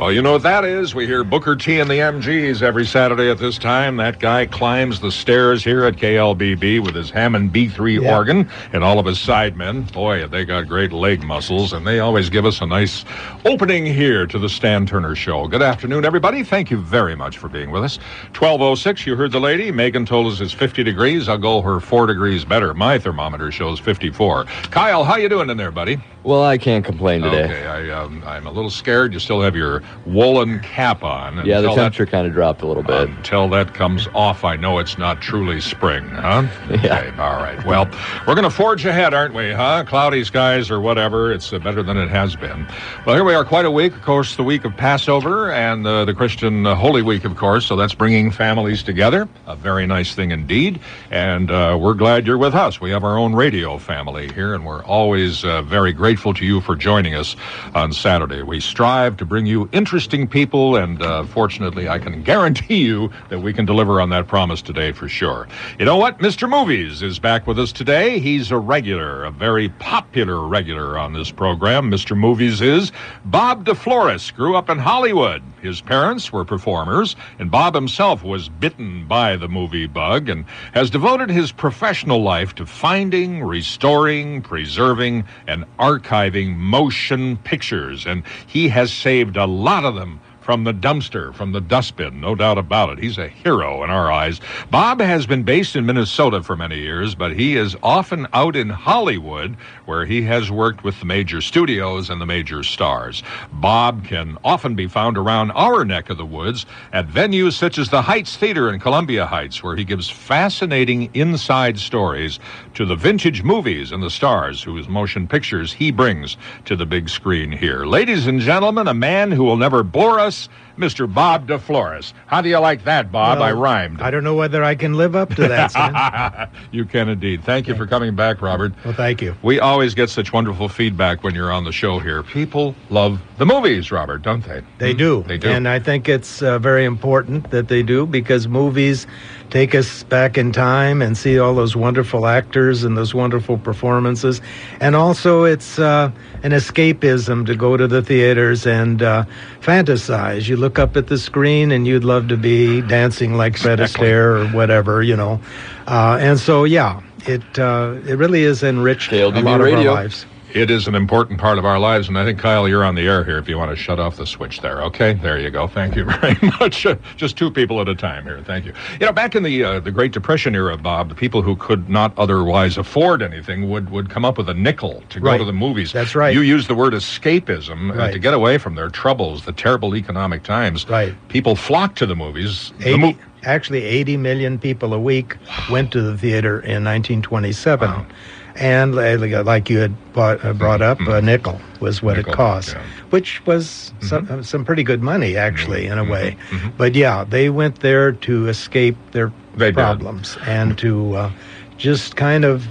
Well, you know what that is. We hear Booker T and the MGs every Saturday at this time. That guy climbs the stairs here at KLBB with his Hammond B3 organ and all of his sidemen. Boy, they got great leg muscles, and they always give us a nice opening here to the Stan Turner Show. Good afternoon, everybody. Thank you very much for being with us. 12:06, you heard the lady. Megan told us it's 50 degrees. I'll go her 4 degrees better. My thermometer shows 54. Kyle, how you doing in there, buddy? Well, I can't complain today. Okay, I'm a little scared. You still have your woolen cap on. Yeah, the temperature kind of dropped a little bit. Until that comes off, I know it's not truly spring, huh? Yeah. Okay, all right. Well, we're going to forge ahead, aren't we, huh? Cloudy skies or whatever. It's better than it has been. Well, here we are, quite a week. Of course, the week of Passover and the Christian Holy Week, of course. So that's bringing families together. A very nice thing indeed. And we're glad you're with us. We have our own radio family here, and we're always very grateful to you for joining us on Saturday. We strive to bring you interesting people, and fortunately, I can guarantee you that we can deliver on that promise today for sure. You know what? Mr. Movies is back with us today. He's a regular, a very popular regular on this program. Mr. Movies is Bob DeFlores. Grew up in Hollywood. His parents were performers, and Bob himself was bitten by the movie bug and has devoted his professional life to finding, restoring, preserving, and archiving motion pictures. And he has saved a lot of them from the dumpster, from the dustbin, no doubt about it. He's a hero in our eyes. Bob has been based in Minnesota for many years, but he is often out in Hollywood, where he has worked with the major studios and the major stars. Bob can often be found around our neck of the woods at venues such as the Heights Theater in Columbia Heights, where he gives fascinating inside stories to the vintage movies and the stars whose motion pictures he brings to the big screen here. Ladies and gentlemen, a man who will never bore us, Mr. Bob DeFlores. How do you like that, Bob? Well, I rhymed. I don't know whether I can live up to that, son. You can indeed. Thank you for coming back, Robert. Well, thank you. We always get such wonderful feedback when you're on the show here. People love the movies, Robert, don't they? They do. They do. And I think it's very important that they do, because movies take us back in time and see all those wonderful actors and those wonderful performances. And also it's an escapism to go to the theaters and fantasize. You look up at the screen and you'd love to be dancing like Fred Astaire or whatever, you know. And so, yeah, it really is enriched a lot of our lives. It is an important part of our lives, and I think, Kyle, you're on the air here if you want to shut off the switch there, okay? There you go. Thank you very much. Just 2 people at a time here. Thank you. You know, back in the Great Depression era, Bob, the people who could not otherwise afford anything would come up with a nickel to go to the movies. That's right. You used the word escapism to get away from their troubles, the terrible economic times. Right. People flocked to the movies. Actually, 80 million people a week went to the theater in 1927. Wow. And like you had brought up, a nickel was what it cost, which was some pretty good money, actually, in a way. But yeah, they went there to escape their problems and to just kind of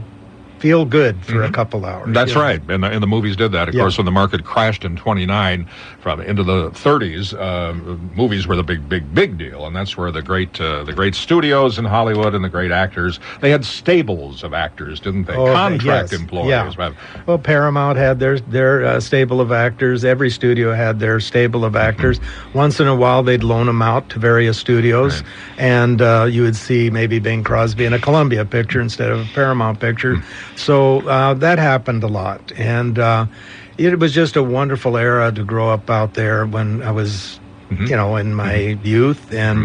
feel good for a couple hours. That's right, and the movies did that. Of course, when the market crashed in '29 into the 30s, movies were the big deal, and that's where the great studios in Hollywood and the great actors, they had stables of actors, didn't they? Contract employees. Yeah. Well, Paramount had their stable of actors. Every studio had their stable of actors. Once in a while, they'd loan them out to various studios, and you would see maybe Bing Crosby in a Columbia picture instead of a Paramount picture. So that happened a lot, and it was just a wonderful era to grow up out there when I was, in my youth, and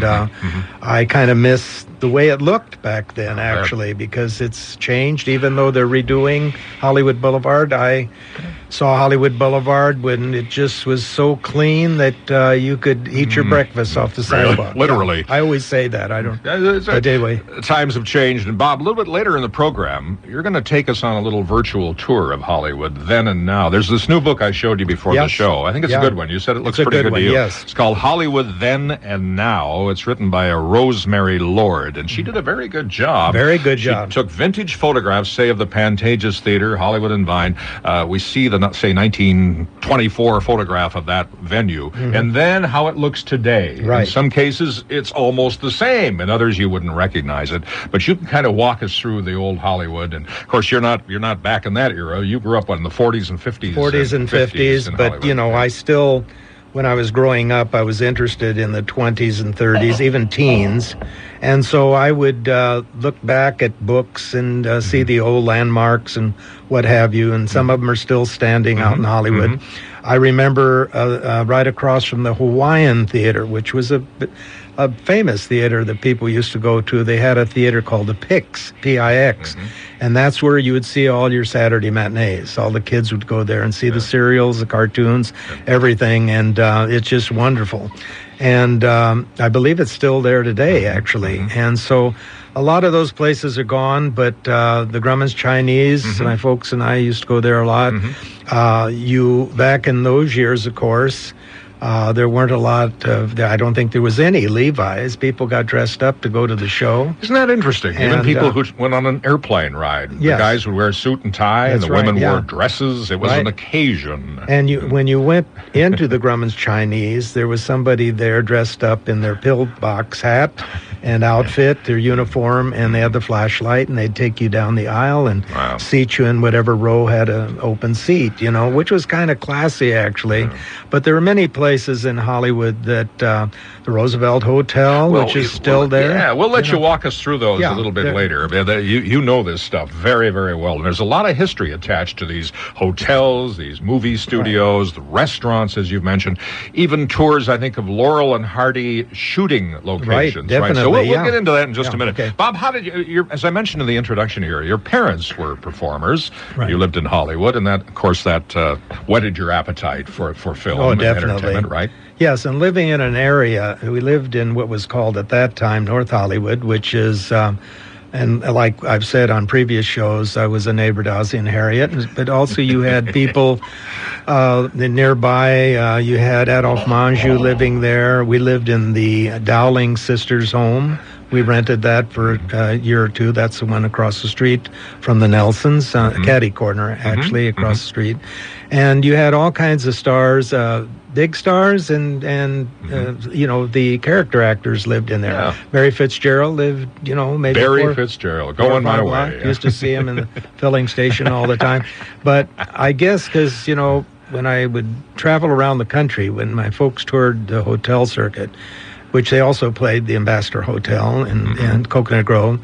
I kind of miss the way it looked back then, actually, because it's changed. Even though they're redoing Hollywood Boulevard, I saw Hollywood Boulevard when it just was so clean that you could eat your breakfast off the sidewalk. Literally. Yeah, I always say that. I don't. But anyway, times have changed. And Bob, a little bit later in the program, you're going to take us on a little virtual tour of Hollywood then and now. There's this new book I showed you before the show. I think it's a good one. You said it looks pretty good to you. Yes. It's called Hollywood Then and Now. It's written by a Rosemary Lord, and she did a very good job. Very good job. She took vintage photographs, say, of the Pantages Theater, Hollywood and Vine. We see the, say, 1924 photograph of that venue, and then how it looks today. Right. In some cases, it's almost the same. In others, you wouldn't recognize it. But you can kind of walk us through the old Hollywood. And, of course, you're not back in that era. You grew up in the 40s and 50s. 40s and 50s, but, Hollywood. I still when I was growing up, I was interested in the 20s and 30s, even teens. And so I would look back at books and see the old landmarks and what have you. And some of them are still standing out in Hollywood. I remember right across from the Hawaiian Theater, which was a famous theater that people used to go to. They had a theater called the Pix, P-I-X. And that's where you would see all your Saturday matinees. All the kids would go there and see the serials, the cartoons, everything. And it's just wonderful. And I believe it's still there today, actually. And so a lot of those places are gone, but the Grumman's Chinese, my folks and I used to go there a lot. Back in those years, of course, there weren't a lot of, I don't think there was any Levi's. People got dressed up to go to the show. Isn't that interesting? Even And, people who went on an airplane ride. The Yes. guys would wear a suit and tie, and That's the women right, yeah. wore dresses. It was Right. an occasion. And when you went into the Grumman's Chinese, there was somebody there dressed up in their pillbox hat and outfit, their uniform, and they had the flashlight, and they'd take you down the aisle and Wow. seat you in whatever row had an open seat, which was kind of classy, actually. But there are many places in Hollywood that the Roosevelt Hotel, which is still there. Yeah, we'll let you walk us through those a Yeah, little bit they're- later. You know this stuff very, very well. And there's a lot of history attached to these hotels, these movie studios, the restaurants, as you've mentioned, even tours, I think, of Laurel and Hardy shooting locations. So definitely, we'll yeah. get into that in just a Yeah, minute. okay. Bob, how did you, as I mentioned in the introduction here, your parents were performers. Right. You lived in Hollywood, and that, of course, that whetted your appetite for film Oh, and definitely. entertainment, right? Yes, and living in an area, we lived in what was called at that time North Hollywood, which is, and like I've said on previous shows, I was a neighbor to Ozzie and Harriet, but also you had people nearby. You had Adolphe Menjou living there. We lived in the Dowling sisters' home. We rented that for a year or two. That's the one across the street from the Nelsons, caddy corner, actually, across the street. And you had all kinds of stars, big stars, and the character actors lived in there. Yeah. Barry Fitzgerald lived, maybe Barry Fitzgerald, going my way. Used to see him in the filling station all the time. But I guess because, when I would travel around the country, when my folks toured the hotel circuit, which they also played the Ambassador Hotel and Coconut Grove,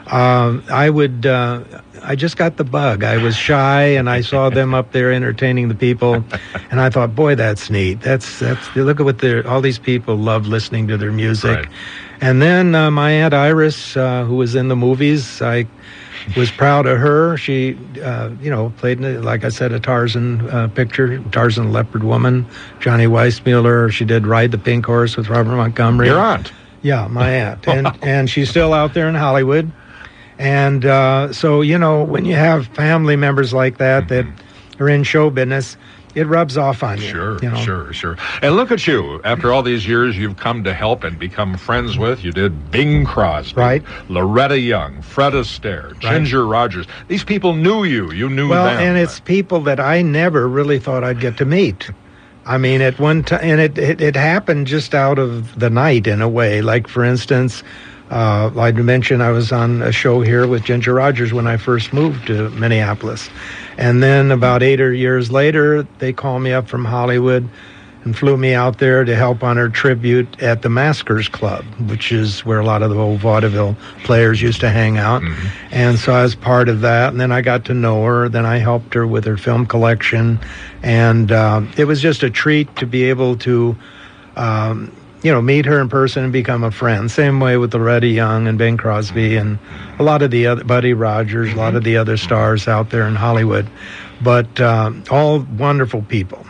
I just got the bug. I was shy, and I saw them up there entertaining the people, and I thought, boy, that's neat. That's look at what all these people love listening to their music. Right. And then my Aunt Iris, who was in the movies, I was proud of her. She, played, like I said, a Tarzan picture, Tarzan the Leopard Woman, Johnny Weissmuller. She did Ride the Pink Horse with Robert Montgomery. Your aunt. Yeah, my aunt. And she's still out there in Hollywood. And so, when you have family members like that that are in show business, it rubs off on you. Sure. And look at you. After all these years, you've come to help and become friends with. You did Bing Crosby, Right. Loretta Young, Fred Astaire, Ginger Rogers. These people knew you. You knew Well, them. and it's people that I never really thought I'd get to meet. I mean, at one time, and it happened just out of the night in a way. Like, for instance, I'd mentioned I was on a show here with Ginger Rogers when I first moved to Minneapolis. And then about 8 years later, they called me up from Hollywood and flew me out there to help on her tribute at the Maskers Club, which is where a lot of the old vaudeville players used to hang out. And so I was part of that. And then I got to know her. Then I helped her with her film collection. And it was just a treat to be able to meet her in person and become a friend. Same way with Loretta Young and Bing Crosby and a lot of the other, Buddy Rogers, a lot of the other stars out there in Hollywood. But all wonderful people.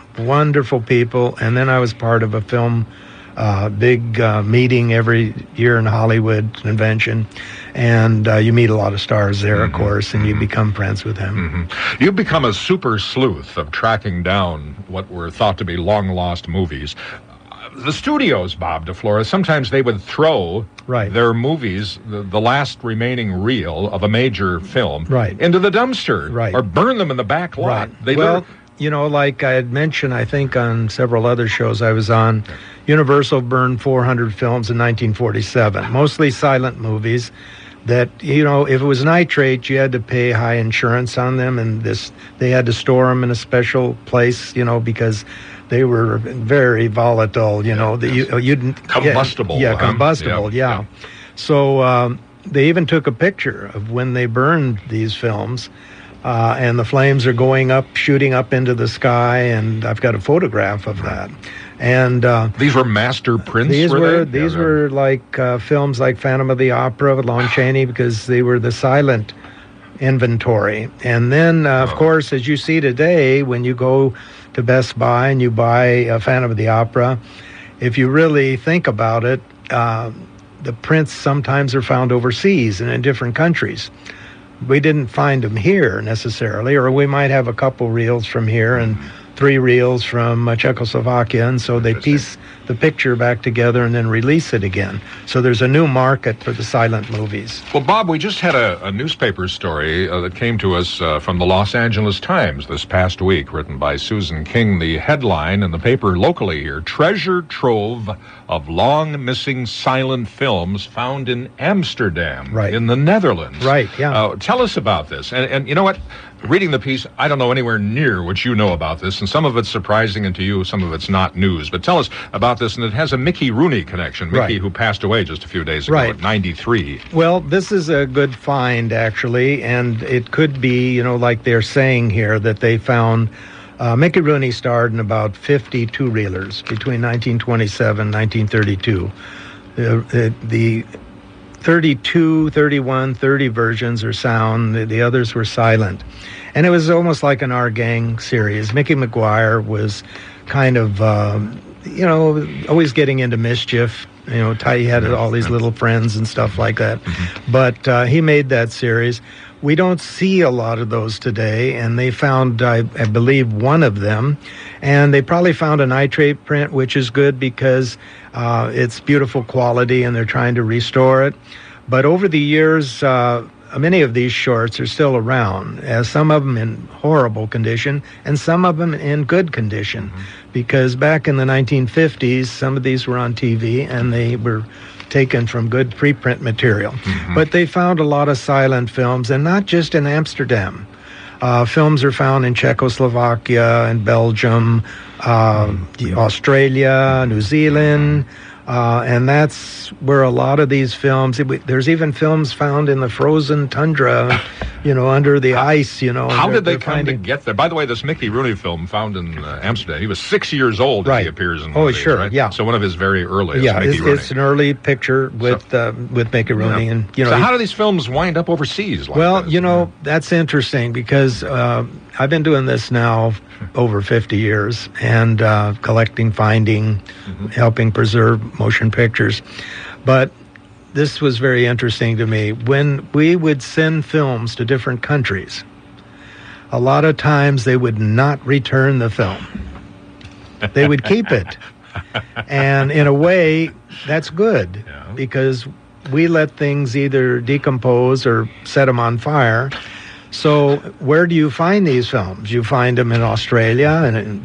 And then I was part of a film big meeting every year in Hollywood convention. And you meet a lot of stars there, of course, and you become friends with them. You've become a super sleuth of tracking down what were thought to be long-lost movies. The studios, Bob DeFlora, sometimes they would throw their movies, the last remaining reel of a major film, into the dumpster, or burn them in the back lot. Like I had mentioned, I think on several other shows I was on, Universal burned 400 films in 1947, mostly silent movies. that, if it was nitrate, you had to pay high insurance on them, and they had to store them in a special place, because they were very volatile, combustible. Combustible, yeah. So they even took a picture of when they burned these films, and the flames are going up, shooting up into the sky, and I've got a photograph of that. And these were master prints. These were like films like Phantom of the Opera with Lon Chaney, because they were the silent inventory. And then, of course, as you see today, when you go to Best Buy and you buy a Phantom of the Opera, if you really think about it, the prints sometimes are found overseas and in different countries. We didn't find them here necessarily, or we might have a couple reels from here and 3 reels from Czechoslovakia, and so they piece the picture back together and then release it again. So there's a new market for the silent movies. Well, Bob, we just had a newspaper story that came to us from the Los Angeles Times this past week, written by Susan King. The headline in the paper locally here: treasure trove of long-missing silent films found in Amsterdam, in the Netherlands. Right, yeah. Tell us about this. And you know what? Reading the piece, I don't know anywhere near what you know about this, and some of it's surprising, and to you, some of it's not news. But tell us about this, and it has a Mickey Rooney connection. Mickey, who passed away just a few days ago at 93. Well, this is a good find, actually, and it could be, like they're saying here, that they found Mickey Rooney starred in about 50 two-reelers between 1927 and 1932. The 32, 31, 30 versions are sound. The others were silent. And it was almost like an Our Gang series. Mickey McGuire was kind of, always getting into mischief. He had all these little friends and stuff like that. But he made that series. We don't see a lot of those today, and they found, I believe, one of them. And they probably found a nitrate print, which is good because it's beautiful quality, and they're trying to restore it. But over the years, many of these shorts are still around, some of them in horrible condition and some of them in good condition. Because back in the 1950s, some of these were on TV, and they were taken from good preprint material. But they found a lot of silent films, and not just in Amsterdam. Films are found in Czechoslovakia and Belgium, Australia, New Zealand, and that's where a lot of these films, there's even films found in the frozen tundra, under the ice, How did they come to get there? By the way, this Mickey Rooney film found in Amsterdam, he was 6 years old as he appears in one of these, right? Yeah. So one of his very earliest, Mickey Rooney. It's an early picture with Mickey Rooney. And, so how do these films wind up overseas like this? That's interesting because I've been doing this now over 50 years and collecting, finding, helping preserve motion pictures. But this was very interesting to me. When we would send films to different countries, a lot of times they would not return the film. They would keep it. And in a way, that's good because we let things either decompose or set them on fire. So where do you find these films? You find them in Australia,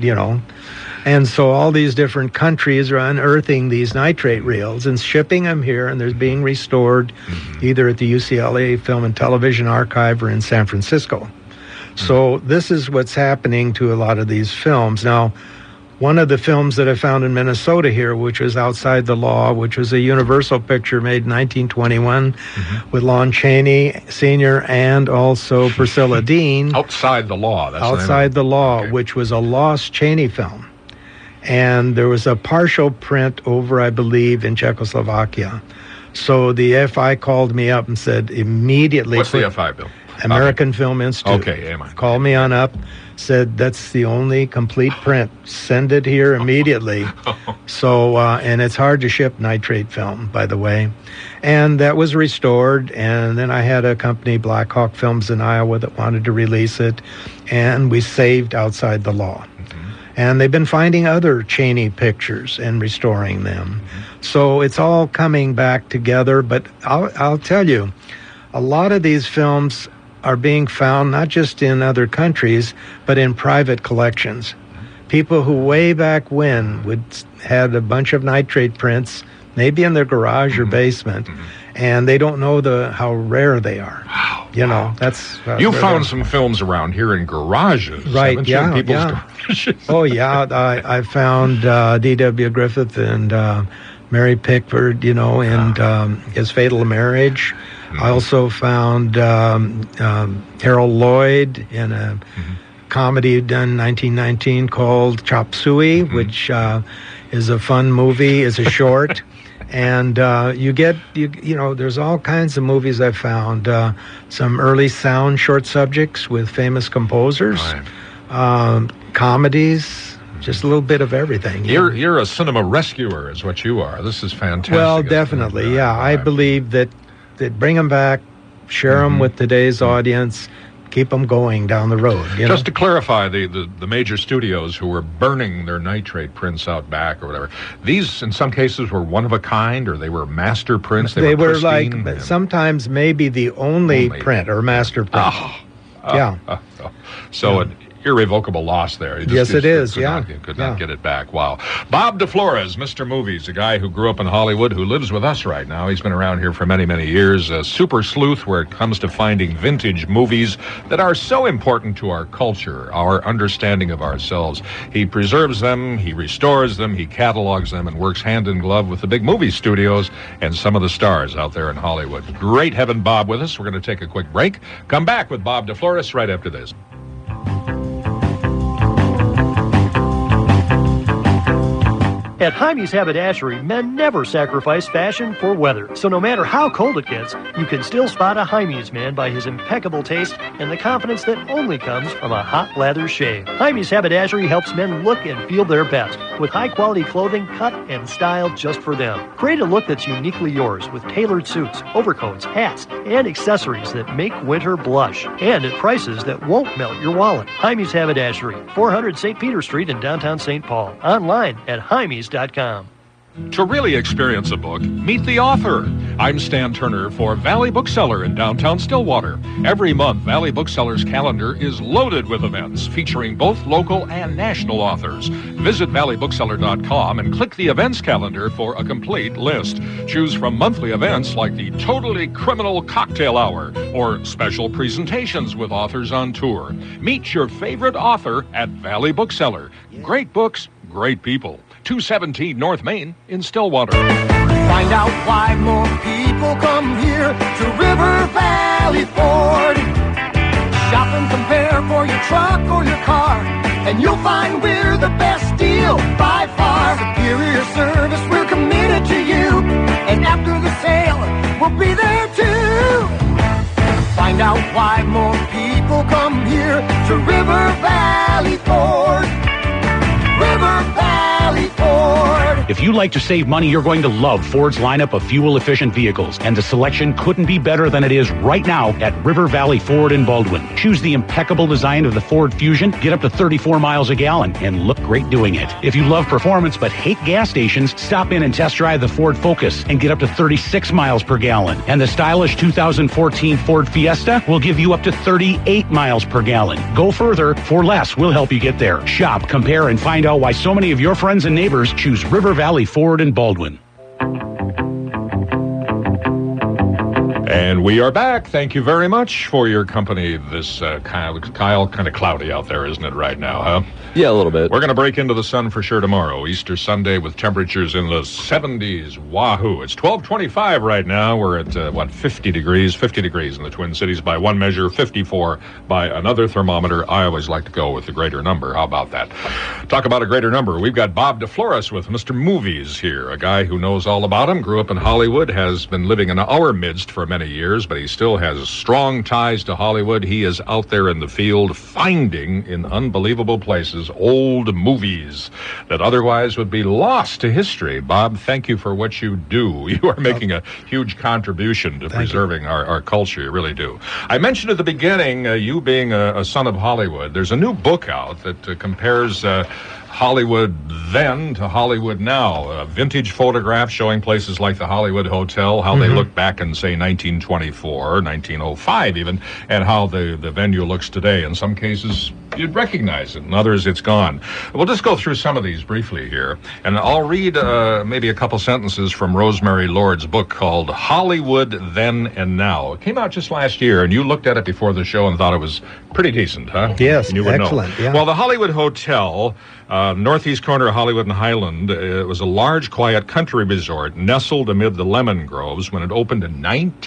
and so all these different countries are unearthing these nitrate reels and shipping them here, and they're being restored either at the UCLA Film and Television Archive or in San Francisco. So this is what's happening to a lot of these films. Now, one of the films that I found in Minnesota here, which was Outside the Law, which was a Universal picture made in 1921 with Lon Chaney Sr. and also Priscilla Dean. Outside the Law. That's Outside the Law, which was a lost Chaney film. And there was a partial print over, I believe, in Czechoslovakia. So the FI called me up and said immediately... What's the FI, Bill? American Film Institute. Okay, AMI. Called me on up, said that's the only complete print. Send it here immediately. So, and it's hard to ship nitrate film, by the way. And that was restored, and then I had a company, Black Hawk Films in Iowa, that wanted to release it, and we saved Outside the Law. And they've been finding other Chaney pictures and restoring them. So it's all coming back together, but I'll tell you, a lot of these films are being found not just in other countries, but in private collections. People who way back when had a bunch of nitrate prints, maybe in their garage or basement, and they don't know how rare they are. Wow. You know, that's... You found some films around here in garages. Right, haven't you? yeah, People's yeah. garages. Oh, yeah. I found D.W. Griffith and Mary Pickford, you know, and His Fatal Marriage. I also found Harold Lloyd in a comedy done in 1919 called Chop Suey, which is a fun movie, is a short. And you know, there's all kinds of movies I found. Some early sound short subjects with famous composers, comedies, just a little bit of everything. You're a cinema rescuer, is what you are. This is fantastic. Well, definitely, yeah. I believe that bring them back, share them with today's audience, keep them going down the road. Just to clarify, the major studios who were burning their nitrate prints out back or whatever, these in some cases were one of a kind, or they were master prints. They were like sometimes maybe the only print or master print. So an irrevocable loss there. Yes, it is. Could not get it back. Wow. Bob DeFlores, Mr. Movies, a guy who grew up in Hollywood, who lives with us right now. He's been around here for many, many years. A super sleuth where it comes to finding vintage movies that are so important to our culture, our understanding of ourselves. He preserves them, he restores them, he catalogs them, and works hand in glove with the big movie studios and some of the stars out there in Hollywood. Great having Bob with us. We're going to take a quick break. Come back with Bob DeFlores right after this. At Jaime's Haberdashery, men never sacrifice fashion for weather. So no matter how cold it gets, you can still spot a Jaime's man by his impeccable taste and the confidence that only comes from a hot lather shave. Jaime's Haberdashery helps men look and feel their best with high-quality clothing cut and styled just for them. Create a look that's uniquely yours with tailored suits, overcoats, hats, and accessories that make winter blush. And at prices that won't melt your wallet. Jaime's Haberdashery, 400 St. Peter Street in downtown St. Paul. Online at Jaime's.com. To really experience a book, meet the author. I'm Stan Turner for Valley Bookseller in downtown Stillwater. Every month, Valley Bookseller's calendar is loaded with events featuring both local and national authors. Visit valleybookseller.com and click the events calendar for a complete list. Choose from monthly events like the Totally Criminal Cocktail Hour or special presentations with authors on tour. Meet your favorite author at Valley Bookseller. Great books, great people. 217 North Main in Stillwater. Find out why more people come here to River Valley Ford. Shop and compare for your truck or your car, and you'll find we're the best deal by far. Superior service, we're committed to you, and after the sale, we'll be there too. Find out why more people come here to River Valley Ford. River Valley Ford. If you like to save money, you're going to love Ford's lineup of fuel-efficient vehicles, and the selection couldn't be better than it is right now at River Valley Ford in Baldwin. Choose the impeccable design of the Ford Fusion, get up to 34 miles a gallon, and look great doing it. If you love performance but hate gas stations, stop in and test drive the Ford Focus and get up to 36 miles per gallon. And the stylish 2014 Ford Fiesta will give you up to 38 miles per gallon. Go further, for less, we'll help you get there. Shop, compare, and find out why so many of your friends and neighbors choose River Valley Ford in Baldwin. And we are back. Thank you very much for your company. This Kyle, kind of cloudy out there, isn't it, right now, huh? Yeah, a little bit. We're going to break into the sun for sure tomorrow, Easter Sunday, with temperatures in the 70s. Wahoo. It's 12:25 right now. We're at, 50 degrees? 50 degrees in the Twin Cities by one measure, 54 by another thermometer. I always like to go with the greater number. How about that? Talk about a greater number. We've got Bob DeFlores with Mr. Movies here, a guy who knows all about him, grew up in Hollywood, has been living in our midst for many years, but he still has strong ties to Hollywood. He is out there in the field finding in unbelievable places old movies that otherwise would be lost to history. Bob, thank you for what you do. You are making a huge contribution to preserving our culture. You really do. I mentioned at the beginning, you being a son of Hollywood, there's a new book out that compares Hollywood then to Hollywood now. Vintage photographs showing places like the Hollywood Hotel, how they look back in, say, 1924, 1905 even, and how the venue looks today. In some cases, You'd recognize it. In others, it's gone. We'll just go through some of these briefly here, and I'll read maybe a couple sentences from Rosemary Lord's book called Hollywood Then and Now. It came out just last year, and you looked at it before the show and thought it was pretty decent, huh? Yes, And you would excellent, know. yeah. Well, the Hollywood Hotel, northeast corner of Hollywood and Highland, it was a large, quiet country resort nestled amid the lemon groves when it opened in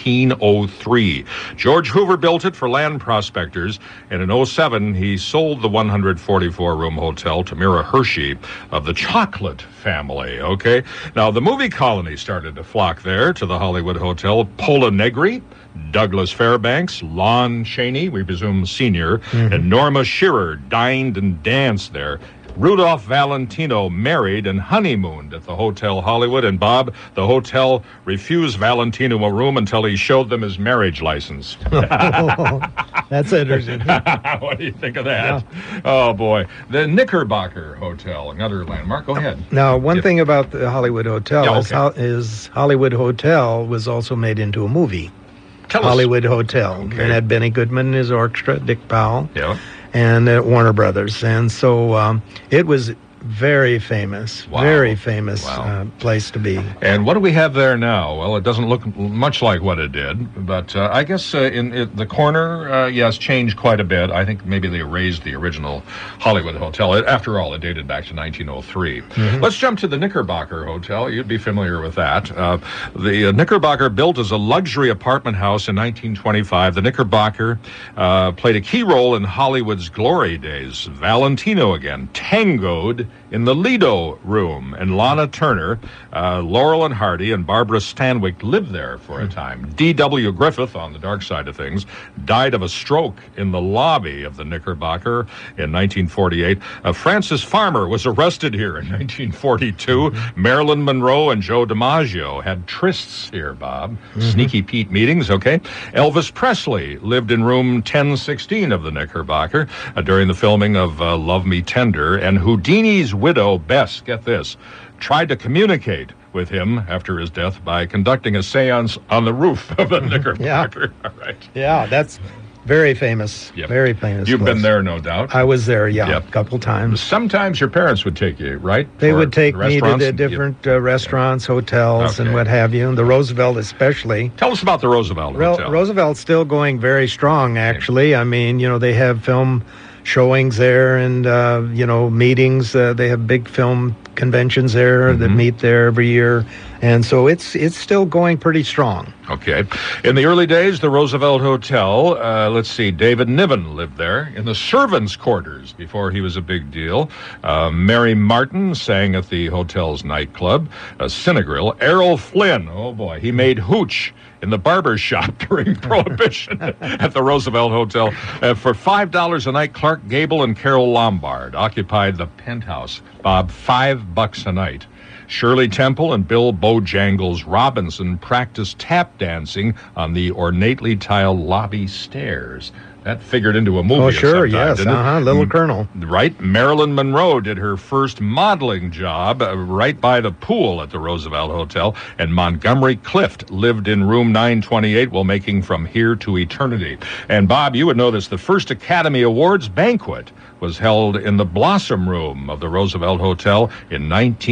1903. George Hoover built it for land prospectors, and in 07, he sold the 144-room hotel to Mira Hershey of the Chocolate family, okay? Now, the movie colony started to flock there to the Hollywood Hotel. Pola Negri, Douglas Fairbanks, Lon Chaney, we presume senior, and Norma Shearer dined and danced there. Rudolph Valentino married and honeymooned at the Hotel Hollywood, and Bob, the hotel refused Valentino a room until he showed them his marriage license. That's interesting. What do you think of that? Yeah. Oh, boy. The Knickerbocker Hotel, another landmark. Go ahead. Now, one thing about the Hollywood Hotel Yeah, is Hollywood Hotel was also made into a movie. Tell us. Hollywood Hotel. Okay. And had Benny Goodman and his orchestra, Dick Powell, Yeah. and Warner Brothers. And so it was very famous, Wow. very famous Wow. place to be. And what do we have there now? Well, it doesn't look much like what it did, but I guess in the corner, yes, changed quite a bit. I think maybe they raised the original Hollywood Hotel. After all, it dated back to 1903. Let's jump to the Knickerbocker Hotel. You'd be familiar with that. The Knickerbocker, built as a luxury apartment house in 1925, the Knickerbocker played a key role in Hollywood's glory days. Valentino again tangoed in the Lido Room, and Lana Turner, Laurel and Hardy, and Barbara Stanwyck lived there for a time. D.W. Griffith, on the dark side of things, died of a stroke in the lobby of the Knickerbocker in 1948. Francis Farmer was arrested here in 1942. Marilyn Monroe and Joe DiMaggio had trysts here, Bob. Sneaky Pete meetings, okay? Elvis Presley lived in room 1016 of the Knickerbocker during the filming of Love Me Tender, and Houdini's widow, Bess, get this, tried to communicate with him after his death by conducting a seance on the roof of the Knickerbocker. All right. Yeah, that's very famous. Yep. Very famous. You've place. been there, no doubt. I was there, yeah, Yep. a couple times. Sometimes your parents would take you, right? They For would take me to restaurants? the different restaurants, hotels, Okay. and what have you. And the Roosevelt especially. Tell us about the Roosevelt Hotel. Roosevelt's still going very strong, actually. I mean, they have film showings there and, meetings. They have big film conventions there that meet there every year. And so it's still going pretty strong. Okay. In the early days, the Roosevelt Hotel, let's see, David Niven lived there in the servants' quarters before he was a big deal. Mary Martin sang at the hotel's nightclub, Cinegrill. Errol Flynn, oh boy, he made hooch in the barber shop during Prohibition at the Roosevelt Hotel. For $5 a night, Clark Gable and Carol Lombard occupied the penthouse. Bob, $5 a night. Shirley Temple and Bill Bojangles Robinson practiced tap dancing on the ornately tiled lobby stairs. That figured into a movie. Oh, at sure, some time, yes. didn't it? Little Colonel. Right. Marilyn Monroe did her first modeling job right by the pool at the Roosevelt Hotel, and Montgomery Clift lived in room 928 while making From Here to Eternity. And Bob, you would know this, the first Academy Awards banquet was held in the Blossom Room of the Roosevelt Hotel in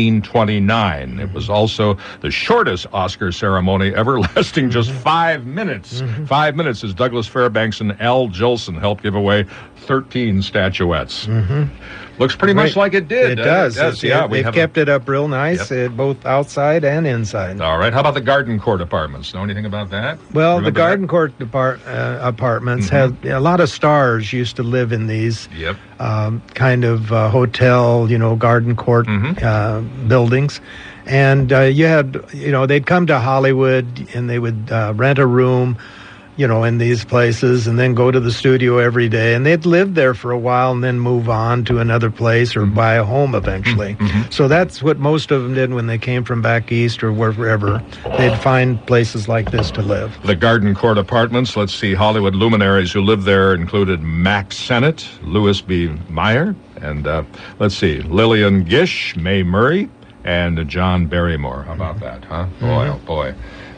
1929. It was also the shortest Oscar ceremony ever, lasting just 5 minutes. 5 minutes as Douglas Fairbanks and Al Jolson helped give away 13 statuettes. Looks pretty much like it did. It does. Yeah, They've kept it up real nice, both outside and inside. All right. How about the Garden Court apartments? Know anything about that? Well, Remember the Garden that? Court apartments had a lot of stars used to live in these Yep. kind of hotel, garden court buildings. And you had, they'd come to Hollywood and they would rent a room, in these places and then go to the studio every day. And they'd live there for a while and then move on to another place or buy a home eventually. So that's what most of them did when they came from back east or wherever. They'd find places like this to live. The Garden Court apartments, let's see, Hollywood luminaries who lived there included Mack Sennett, Louis B. Mayer, and let's see, Lillian Gish, Mae Murray, and John Barrymore. How about that, huh? Boy, oh boy.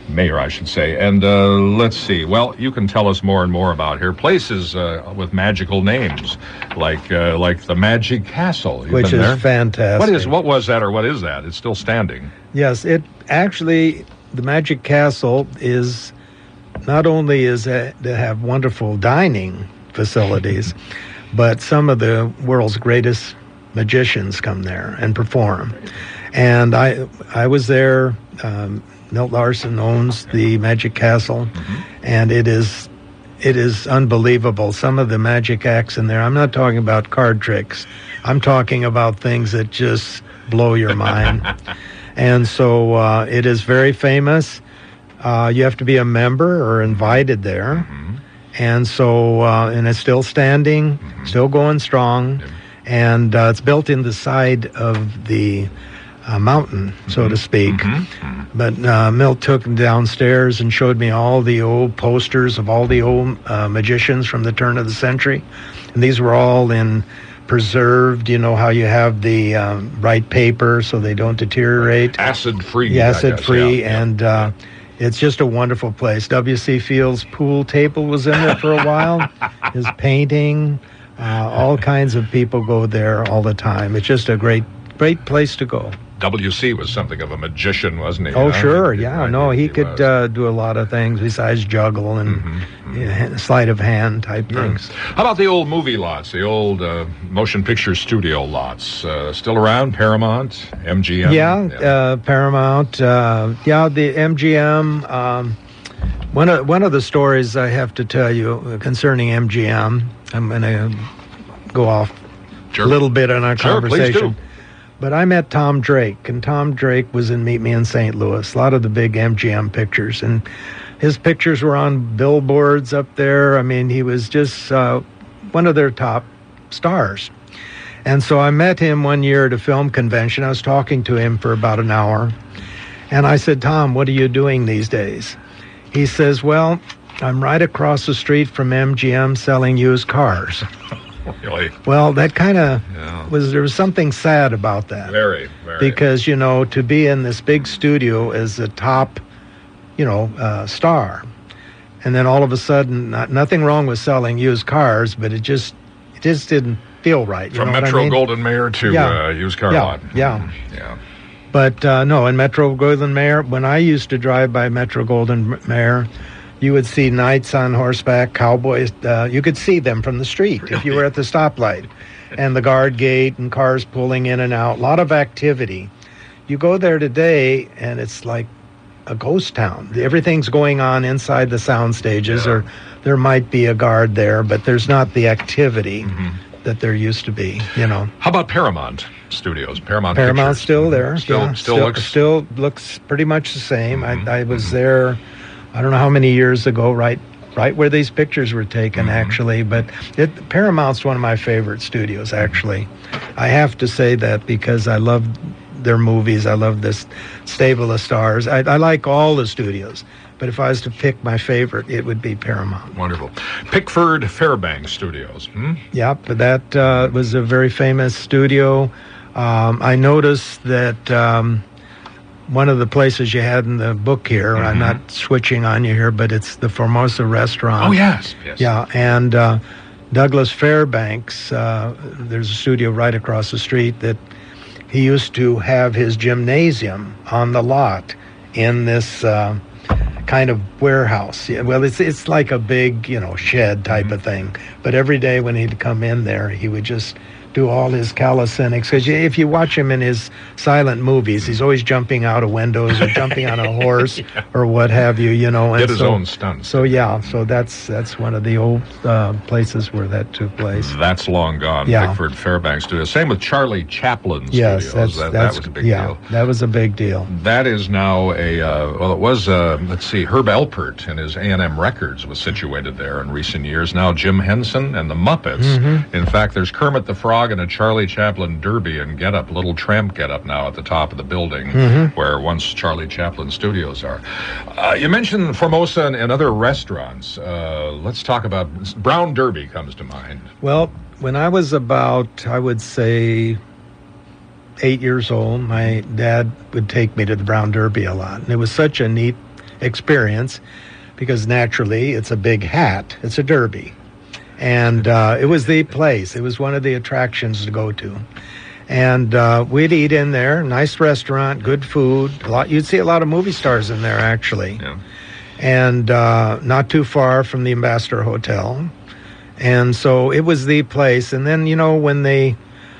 Mayor, I should say. And let's see. Well, you can tell us more and more about here. Places with magical names, like the Magic Castle. You've which been is there? fantastic. What was that, or what is that? It's still standing. Yes, it actually, the Magic Castle is not only is it to have wonderful dining facilities, but some of the world's greatest magicians come there and perform. And I was there. Milt Larson owns the Magic Castle, and it is unbelievable. Some of the magic acts in there. I'm not talking about card tricks. I'm talking about things that just blow your mind. And so it is very famous. You have to be a member or invited there. And so, and it's still standing, still going strong. And it's built in the side of the mountain, so to speak. But Milt took me downstairs and showed me all the old posters of all the old magicians from the turn of the century. And these were all in preserved, you know how you have the right paper so they don't deteriorate. Acid-free. Yeah, acid-free. Yeah. And it's just a wonderful place. W.C. Field's pool table was in there for a while. His painting, all kinds of people go there all the time. It's just a great place to go. W.C. was something of a magician, wasn't he? Oh, sure. He was. could do a lot of things besides juggle and sleight of hand type things. How about the old movie lots, the old motion picture studio lots? Still around? Paramount, MGM? Yeah. Paramount. The MGM. One of the stories I have to tell you concerning MGM, I'm going to go off a little bit on our conversation. Please do. But I met Tom Drake, and Tom Drake was in Meet Me in St. Louis, a lot of the big MGM pictures, and his pictures were on billboards up there. I mean, he was just one of their top stars. And so I met him one year at a film convention. I was talking to him for about an hour, and I said, Tom, what are you doing these days? He says, well, I'm right across the street from MGM selling used cars. Really? Well, that kind of there was something sad about that. Very, very. Because, to be in this big studio as a top, star, and then all of a sudden, nothing wrong with selling used cars, but it just didn't feel right. From Metro Golden Mayer to used car lot. Yeah. Yeah. But no, in Metro Golden Mayer, when I used to drive by Metro Golden Mayer, you would see knights on horseback, cowboys. You could see them from the street if you were at the stoplight. And the guard gate and cars pulling in and out. A lot of activity. You go there today, and it's like a ghost town. Everything's going on inside the sound stages, or there might be a guard there, but there's not the activity that there used to be, How about Paramount Studios? Paramount's Pictures. Still there. Still looks pretty much the same. I was there, I don't know how many years ago, right where these pictures were taken, actually. But Paramount's one of my favorite studios, actually. I have to say that because I love their movies. I love this stable of stars. I like all the studios. But if I was to pick my favorite, it would be Paramount. Wonderful. Pickford Fairbanks Studios. Yeah, but that was a very famous studio. I noticed that one of the places you had in the book here, I'm not switching on you here, but it's the Formosa Restaurant. Oh, yes. Yeah, and Douglas Fairbanks, there's a studio right across the street that he used to have his gymnasium on the lot in this kind of warehouse. Yeah, well, it's like a big, shed type of thing. But every day when he'd come in there, he would just do all his calisthenics. Because if you watch him in his silent movies, he's always jumping out of windows or jumping on a horse or what have you, And did his own stunts. So that's one of the old places where that took place. That's long gone. Yeah. Pickford Fairbanks Studios. Same with Charlie Chaplin Studios. Yes, that was a big deal. That was a big deal. That is now it was, let's see, Herb Alpert and his A&M Records was situated there in recent years. Now Jim Henson and the Muppets. In fact, there's Kermit the Frog and a Charlie Chaplin derby and get-up, little tramp get-up now at the top of the building where once Charlie Chaplin Studios are. You mentioned Formosa and other restaurants. Let's talk about Brown Derby comes to mind. Well, when I was about, I would say, 8 years old, my dad would take me to the Brown Derby a lot. And it was such a neat experience because naturally it's a big hat. It's a derby. And it was the place. It was one of the attractions to go to. And we'd eat in there. Nice restaurant, good food. You'd see a lot of movie stars in there, actually. Yeah. And not too far from the Ambassador Hotel. And so it was the place. And then, when they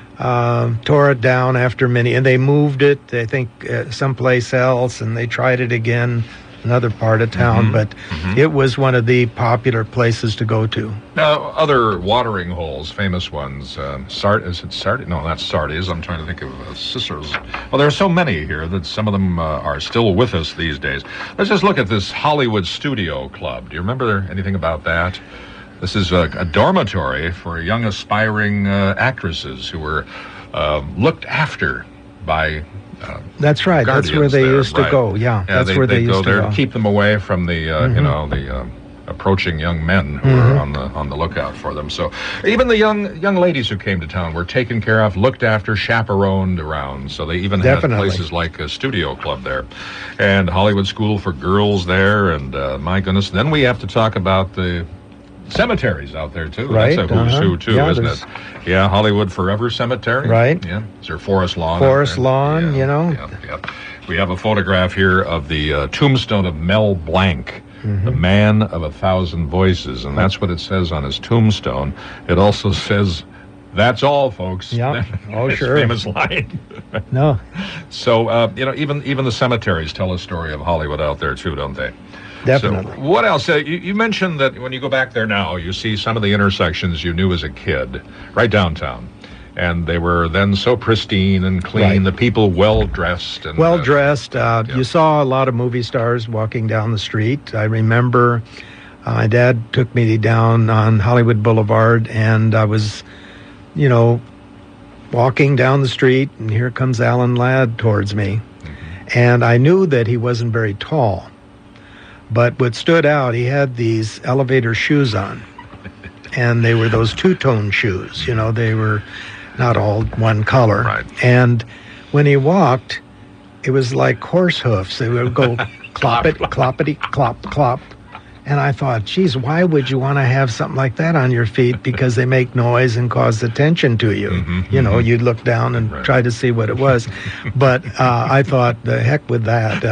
tore it down after and they moved it, I think, someplace else, and they tried it again, another part of town, but it was one of the popular places to go to. Now, other watering holes, famous ones, is it Sardi? No, not Sardi's. I'm trying to think of Cicero's. Well, there are so many here that some of them are still with us these days. Let's just look at this Hollywood Studio Club. Do you remember anything about that? This is a dormitory for young aspiring actresses who were looked after by that's right. That's where they used to go. Yeah, that's where they used to go. There to keep them away from the the approaching young men who were on the lookout for them. So even the young ladies who came to town were taken care of, looked after, chaperoned around. So they even had places like a studio club there, and Hollywood School for Girls there. And my goodness, then we have to talk about the cemeteries out there too. Right. That's a who's who too, isn't it? Yeah, Hollywood Forever Cemetery. Right. Yeah. Is there Forest Lawn? Forest Lawn, Yeah. We have a photograph here of the tombstone of Mel Blanc, the man of 1,000 voices, and that's what it says on his tombstone. It also says, "That's all, folks." Yeah. Oh, sure. Famous line. No. So even the cemeteries tell a story of Hollywood out there too, don't they? Definitely. So what else? You mentioned that when you go back there now, you see some of the intersections you knew as a kid, right downtown. And they were then so pristine and clean, Right. the people well-dressed. And, Well-dressed. You saw a lot of movie stars walking down the street. I remember my dad took me down on Hollywood Boulevard, and I was, walking down the street, and here comes Alan Ladd towards me. And I knew that he wasn't very tall. But what stood out, he had these elevator shoes on. And they were those two-tone shoes. They were not all one color. Right. And when he walked, it was like horse hoofs. They would go cloppity, cloppity, clop, clop. And I thought, geez, why would you want to have something like that on your feet? Because they make noise and cause attention to you. You'd look down and try to see what it was. But I thought, the heck with that,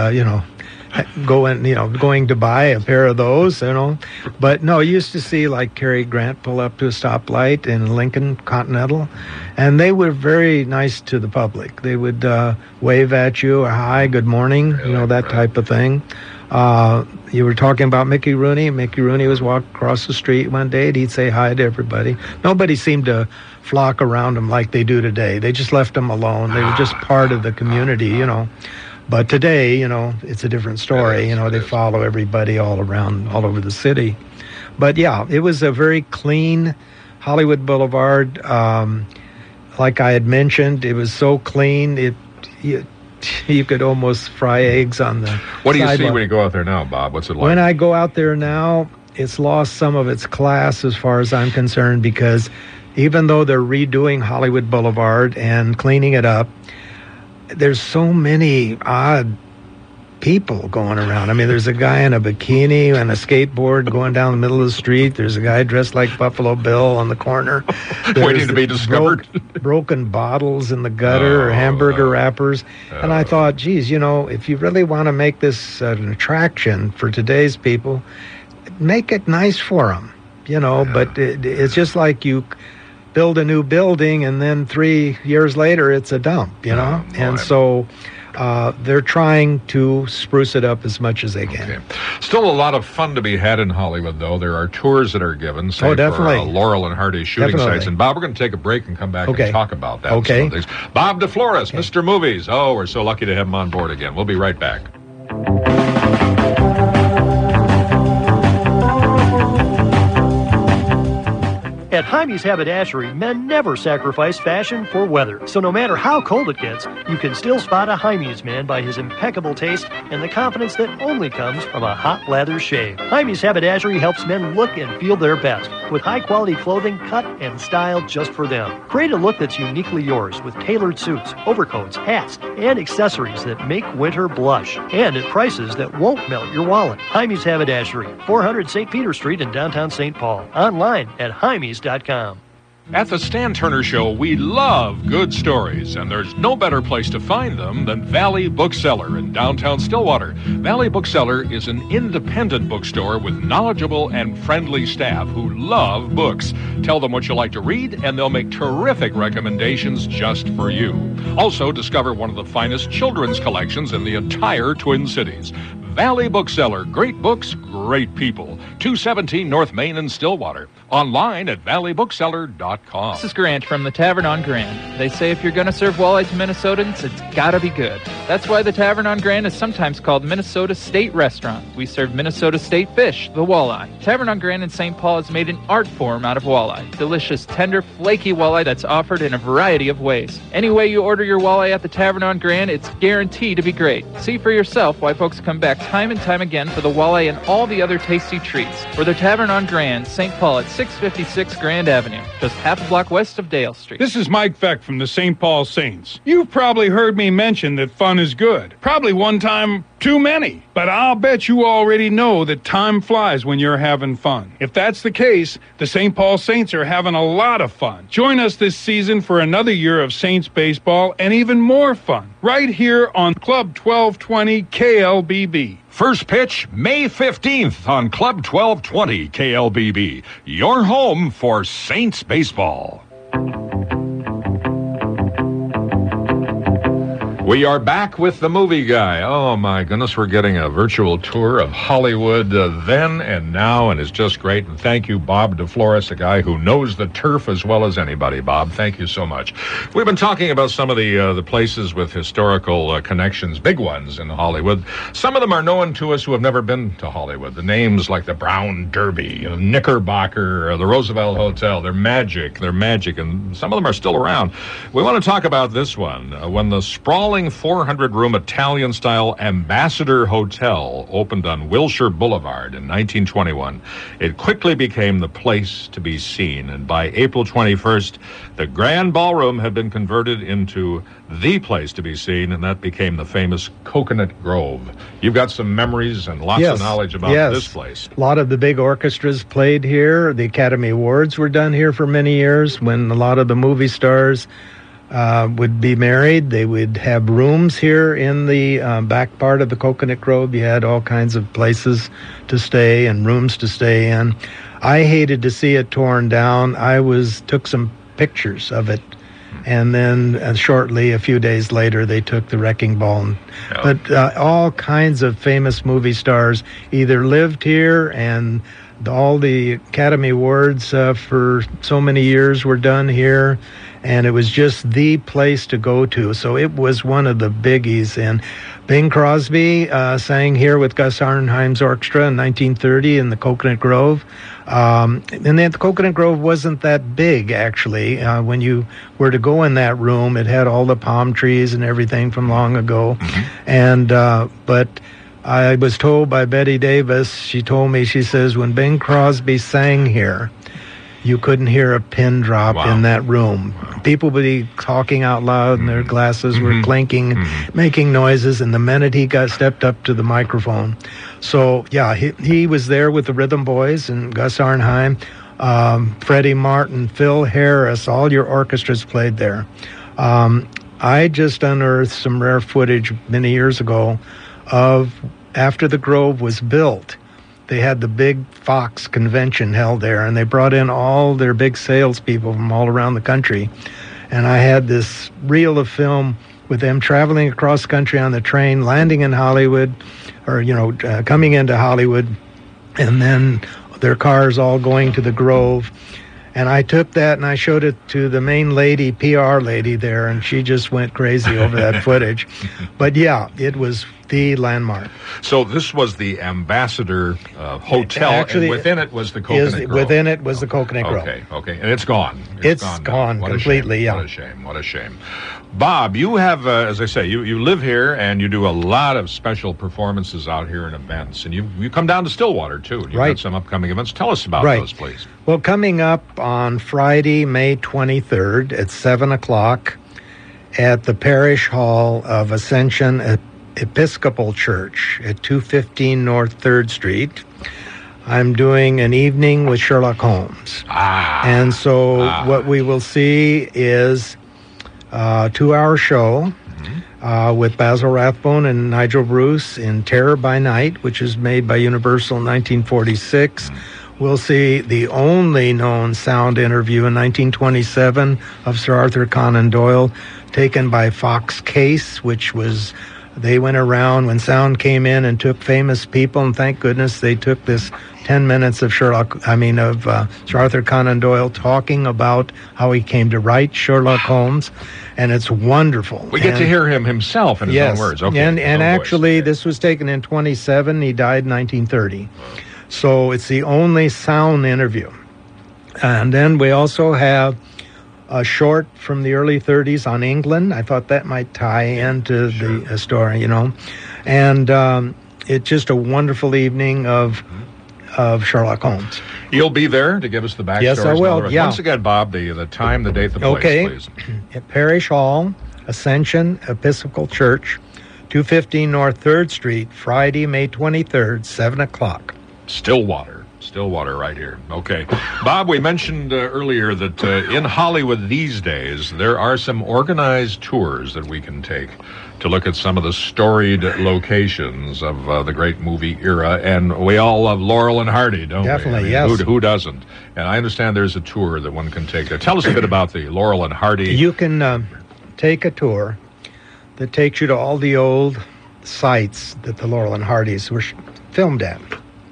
going to buy a pair of those, But no, you used to see like Cary Grant pull up to a stoplight in Lincoln Continental, and they were very nice to the public. They would wave at you, hi, good morning, that type of thing. You were talking about Mickey Rooney. Mickey Rooney was walking across the street one day, and he'd say hi to everybody. Nobody seemed to flock around him like they do today. They just left him alone. They were just part of the community, But today, it's a different story. They follow everybody all over the city. But yeah, it was a very clean Hollywood Boulevard. Like I had mentioned, it was so clean, you could almost fry eggs on the What do you see sidewalk. when you go out there now, Bob? What's it like? When I go out there now, it's lost some of its class as far as I'm concerned, because even though they're redoing Hollywood Boulevard and cleaning it up, there's so many odd people going around. I mean, there's a guy in a bikini and a skateboard going down the middle of the street. There's a guy dressed like Buffalo Bill on the corner. Waiting to be discovered. Broken bottles in the gutter or hamburger wrappers. And I thought, geez, if you really want to make this an attraction for today's people, make it nice for them, But it's just like you build a new building and then 3 years later it's a dump, So they're trying to spruce it up as much as they can. Okay. Still a lot of fun to be had in Hollywood, though. There are tours that are given, say, definitely. for Laurel and Hardy shooting sites. And Bob, we're going to take a break and come back and talk about that. Okay. And some things. Bob DeFlores, Mr. Movies. Oh, we're so lucky to have him on board again. We'll be right back. At Jaime's Haberdashery, men never sacrifice fashion for weather. So no matter how cold it gets, you can still spot a Jaime's man by his impeccable taste and the confidence that only comes from a hot lather shave. Jaime's Haberdashery helps men look and feel their best with high-quality clothing cut and styled just for them. Create a look that's uniquely yours with tailored suits, overcoats, hats, and accessories that make winter blush. And at prices that won't melt your wallet. Jaime's Haberdashery, 400 St. Peter Street in downtown St. Paul. Online at jaimes.com. At the Stan Turner Show, we love good stories, and there's no better place to find them than Valley Bookseller in downtown Stillwater. Valley Bookseller is an independent bookstore with knowledgeable and friendly staff who love books. Tell them what you like to read, and they'll make terrific recommendations just for you. Also, discover one of the finest children's collections in the entire Twin Cities. Valley Bookseller. Great books, great people. 217 North Main in Stillwater. Online at valleybookseller.com. This is Grant from the Tavern on Grand. They say if you're going to serve walleye to Minnesotans, it's got to be good. That's why the Tavern on Grand is sometimes called Minnesota State Restaurant. We serve Minnesota State fish, the walleye. Tavern on Grand in St. Paul has made an art form out of walleye. Delicious, tender, flaky walleye that's offered in a variety of ways. Any way you order your walleye at the Tavern on Grand, it's guaranteed to be great. See for yourself why folks come back time and time again for the walleye and all the other tasty treats. For the Tavern on Grand, St. Paul at 656 Grand Avenue, just half a block west of Dale Street. This is Mike Feck from the St. Paul Saints. You've probably heard me mention that fun is good. Probably one time too many. But I'll bet you already know that time flies when you're having fun. If that's the case, the St. Paul Saints are having a lot of fun. Join us this season for another year of Saints baseball and even more fun. Right here on Club 1220 KLBB. First pitch, May 15th on Club 1220 KLBB. Your home for Saints baseball. We are back with the movie guy. Oh, my goodness, we're getting a virtual tour of Hollywood then and now, and it's just great. And thank you, Bob DeFlores, a guy who knows the turf as well as anybody, Bob. Thank you so much. We've been talking about some of the places with historical connections, big ones in Hollywood. Some of them are known to us who have never been to Hollywood. The names like the Brown Derby, Knickerbocker, the Roosevelt Hotel, they're magic, and some of them are still around. We want to talk about this one. When the sprawling 400-room Italian-style Ambassador Hotel opened on Wilshire Boulevard in 1921. It quickly became the place to be seen, and by April 21st, the Grand Ballroom had been converted into the place to be seen, and that became the famous Coconut Grove. You've got some memories and lots of knowledge about this place. A lot of the big orchestras played here. The Academy Awards were done here for many years when a lot of the movie stars would be married. They would have rooms here in the back part of the Coconut Grove. You had all kinds of places to stay and rooms to stay in. I hated to see it torn down. I took some pictures of it, and then shortly, a few days later, they took the wrecking ball. But all kinds of famous movie stars either lived here, and all the Academy Awards for so many years were done here, and it was just the place to go to. So it was one of the biggies. And Bing Crosby sang here with Gus Arnheim's orchestra in 1930 in the Coconut Grove. And then the Coconut Grove wasn't that big, actually. When you were to go in that room, it had all the palm trees and everything from long ago. And but I was told by Betty Davis, she told me, she says, when Bing Crosby sang here, you couldn't hear a pin drop in that room. People would be talking out loud, and their glasses were clinking, making noises, and the minute he stepped up to the microphone. So, yeah, he was there with the Rhythm Boys and Gus Arnheim, Freddie Martin, Phil Harris, all your orchestras played there. I just unearthed some rare footage many years ago of after the Grove was built. They had the big Fox convention held there, and they brought in all their big salespeople from all around the country. And I had this reel of film with them traveling across country on the train, landing in Hollywood, or, coming into Hollywood, and then their cars all going to the Grove. And I took that and I showed it to the main lady, PR lady there, and she just went crazy over that footage. But yeah, it was the landmark. So this was the Ambassador Hotel, Actually, and within it was the Coconut Grove. Within it was the Coconut Grove. Okay, and it's gone. It's gone now. What completely, a shame. What a shame. Bob, you have, as I say, you live here and you do a lot of special performances out here and events, and you come down to Stillwater too. And you've got some upcoming events. Tell us about those, please. Well, coming up on Friday, May 23rd at 7 o'clock at the Parish Hall of Ascension Episcopal Church at 215 North 3rd Street, I'm doing an evening with Sherlock Holmes. And so what we will see is a 2-hour show with Basil Rathbone and Nigel Bruce in Terror by Night, which is made by Universal in 1946. We'll see the only known sound interview in 1927 of Sir Arthur Conan Doyle, taken by Fox Case, which was, they went around when sound came in and took famous people, and thank goodness they took this 10 minutes of Sir Arthur Conan Doyle talking about how he came to write Sherlock Holmes, and it's wonderful. We get to hear him himself in his own words. Okay, and actually, this was taken in 27. He died in 1930. So it's the only sound interview. And then we also have a short from the early 30s on England. I thought that might tie into the story, you know. And it's just a wonderful evening of Sherlock Holmes. You'll be there to give us the backstory. Yes, I will. Yeah. Once again, Bob, the time, the date, the place, please. At Parish Hall, Ascension Episcopal Church, 215 North 3rd Street, Friday, May 23rd, 7 o'clock. Stillwater right here. Okay. Bob, we mentioned earlier that in Hollywood these days, there are some organized tours that we can take to look at some of the storied locations of the great movie era. And we all love Laurel and Hardy, don't Definitely, we? I mean, yes. Who doesn't? And I understand there's a tour that one can take there. Tell us a bit about the Laurel and Hardy. You can take a tour that takes you to all the old sites that the Laurel and Hardys were filmed at.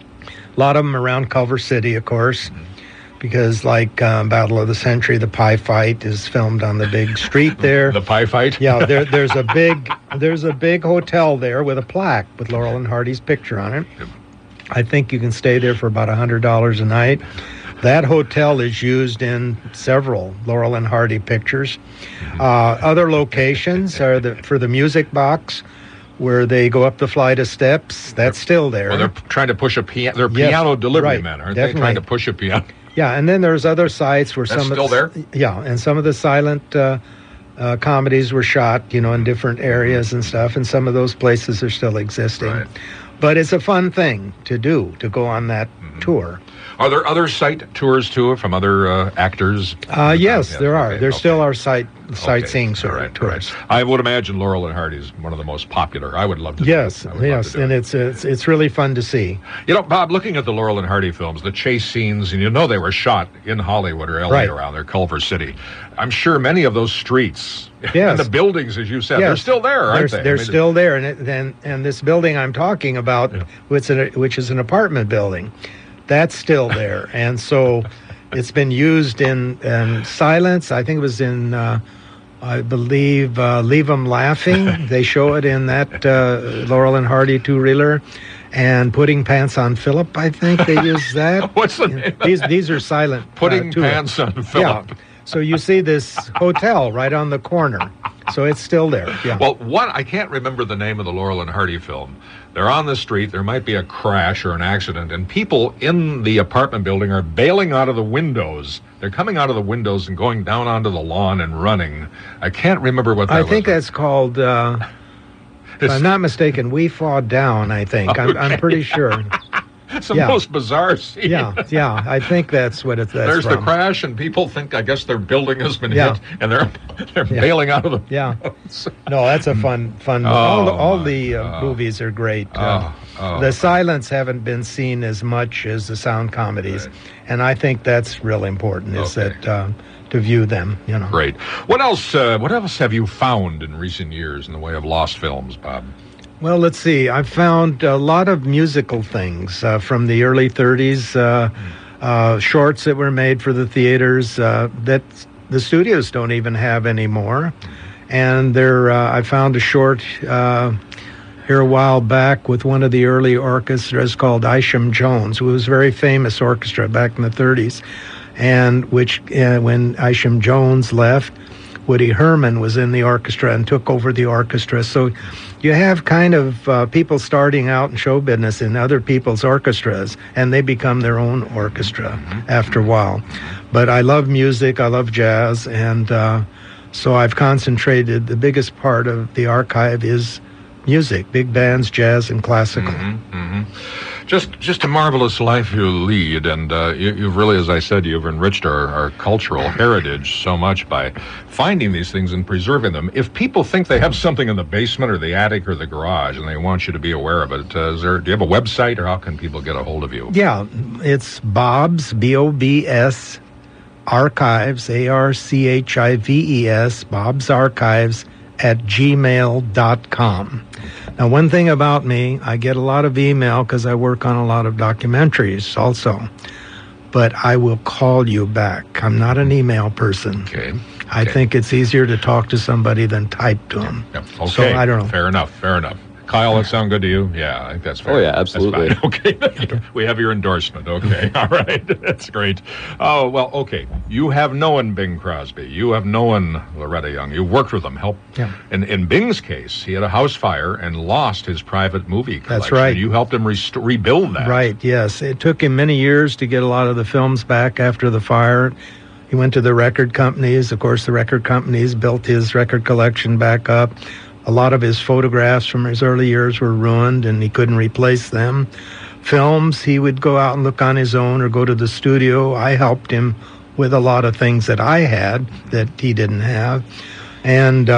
A lot of them around Culver City, of course, because like Battle of the Century, the pie fight is filmed on the big street there. The pie fight? Yeah, there's a big hotel there with a plaque with Laurel and Hardy's picture on it. I think you can stay there for about $100 a night. That hotel is used in several Laurel and Hardy pictures. Other locations are for the Music Box, where they go up the flight of steps. That's still there. Well, they're trying to push a piano. They're piano delivery men, aren't definitely. they? Trying to push a piano. Yeah, and then there's other sites where That's some still there? Yeah, and some of the silent comedies were shot, you know, in different areas and stuff, and some of those places are still existing. Right. But it's a fun thing to do, to go on that tour. Are there other site tours too from other actors? Yes, there are. Okay, There still are sightseeing Right. tours. I would imagine Laurel and Hardy is one of the most popular. I would love to. Yes, do it. I would love to do and it. it's really fun to see. You know, Bob, looking at the Laurel and Hardy films, the chase scenes, and you know they were shot in Hollywood or LA Right. around there, Culver City. I'm sure many of those streets Yes. and the buildings, as you said, Yes. they're still there, aren't they? They're I mean, still there, and this building I'm talking about, which is an apartment building, that's still there, and so it's been used in Silence. I think it was in, I believe, Leave 'Em Laughing. They show it in that Laurel and Hardy two-reeler, and Putting Pants on Philip. I think they use that. What's the name? These are silent. Putting two- Pants on Philip. Yeah. So you see this hotel right on the corner. So it's still there. Yeah. Well, I can't remember the name of the Laurel and Hardy film. They're on the street. There might be a crash or an accident, and people in the apartment building are bailing out of the windows. They're coming out of the windows and going down onto the lawn and running. I can't remember what that was. I think that's called, if I'm not mistaken, We Fall Down, I think. I'm pretty sure. It's the most bizarre scene. Yeah. I think that's what that's There's from. the crash, and people think, I guess their building has been hit, and they're bailing out of the Yeah. No, that's a fun. All the movies are great. The silence haven't been seen as much as the sound comedies, and I think that's real important. Is that to view them? You know. Great. What else? What else have you found in recent years in the way of lost films, Bob? Well, let's see. I've found a lot of musical things from the early 30s. shorts that were made for the theaters that the studios don't even have anymore. And I found a short here a while back with one of the early orchestras called Isham Jones, who was a very famous orchestra back in the 30s, and which when Isham Jones left, Woody Herman was in the orchestra and took over the orchestra. So you have kind of people starting out in show business in other people's orchestras, and they become their own orchestra after a while. But I love music, I love jazz, and so I've concentrated. The biggest part of the archive is music, big bands, jazz, and classical. Just a marvelous life you lead, and you've really, as I said, you've enriched our cultural heritage so much by finding these things and preserving them. If people think they have something in the basement or the attic or the garage and they want you to be aware of it, do you have a website, or how can people get a hold of you? Yeah, it's Bob's, B-O-B-S, Archives, A-R-C-H-I-V-E-S, Bob's Archives @gmail.com. Now, one thing about me, I get a lot of email because I work on a lot of documentaries also, but I will call you back. I'm not an email person. Okay. I think it's easier to talk to somebody than type to them. Yeah. Okay. So I don't know. Fair enough. Kyle, that sound good to you? Yeah, I think that's fair. Oh, yeah, absolutely. That's fine. Okay, we have your endorsement. Okay, all right, that's great. Oh, well, okay. You have known Bing Crosby. You have known Loretta Young. You worked with them. Yeah. In Bing's case, he had a house fire and lost his private movie collection. That's right. You helped him rebuild that. Right, yes. It took him many years to get a lot of the films back after the fire. He went to the record companies. Of course, the record companies built his record collection back up. A lot of his photographs from his early years were ruined, and he couldn't replace them. Films, he would go out and look on his own or go to the studio. I helped him with a lot of things that I had that he didn't have. And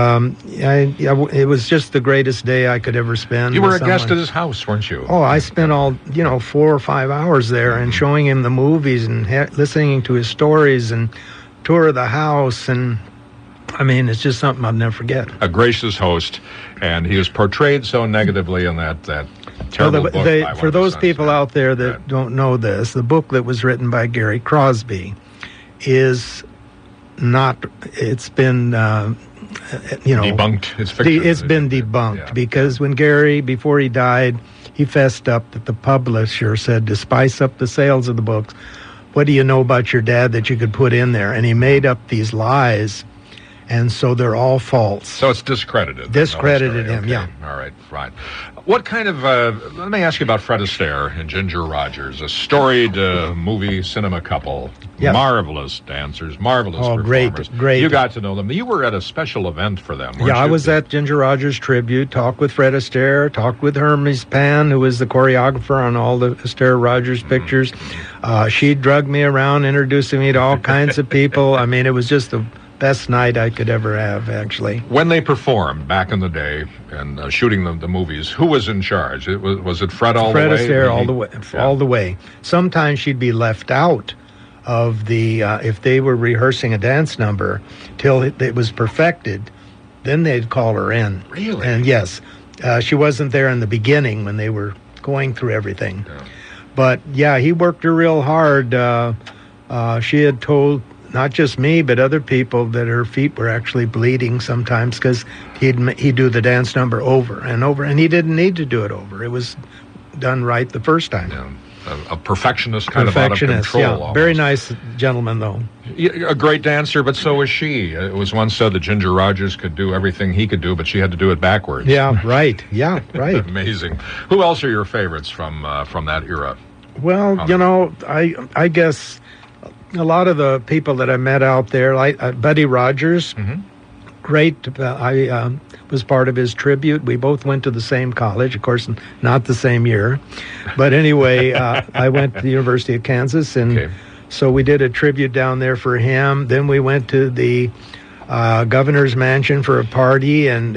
it was just the greatest day I could ever spend. You were with a guest at someone. his house, weren't you? Oh, I spent 4 or 5 hours there and showing him the movies and listening to his stories and tour of the house. And I mean, it's just something I'll never forget. A gracious host, and he was portrayed so negatively in that terrible book. By one for of those his people sons. out there that don't know this, the book that was written by Gary Crosby is not. It's been debunked. It's fiction. It's been debunked because when Gary, before he died, he fessed up that the publisher said to spice up the sales of the books, what do you know about your dad that you could put in there? And he made up these lies. And so they're all false. So it's discredited. Discredited him, okay. yeah. All right, right. What kind of, let me ask you about Fred Astaire and Ginger Rogers, a storied movie cinema couple. Yeah. Marvelous dancers, marvelous performers. Great. You got to know them. You were at a special event for them, weren't you? I was at Ginger Rogers tribute, talked with Fred Astaire, talked with Hermes Pan, who was the choreographer on all the Astaire Rogers pictures. She drugged me around, introducing me to all kinds of people. I mean, it was just the best night I could ever have, actually. When they performed back in the day and shooting the movies, who was in charge? Was it Fred all the way? Fred Astaire all the way. Sometimes she'd be left out of the, if they were rehearsing a dance number till it was perfected, then they'd call her in. Really? And yes, she wasn't there in the beginning when they were going through everything. Yeah. But yeah, he worked her real hard. She had told not just me, but other people that her feet were actually bleeding sometimes because he'd do the dance number over and over, and he didn't need to do it over. It was done right the first time. Yeah. A perfectionist kind of out of control. Yeah. Almost. Very nice gentleman, though. A great dancer, but so was she. It was once said that Ginger Rogers could do everything he could do, but she had to do it backwards. Yeah, right. Yeah, right. Amazing. Who else are your favorites from that era? Well, I guess a lot of the people that I met out there, like Buddy Rogers, great. I was part of his tribute. We both went to the same college, of course, not the same year. But anyway, I went to the University of Kansas, and so we did a tribute down there for him. Then we went to the governor's mansion for a party, and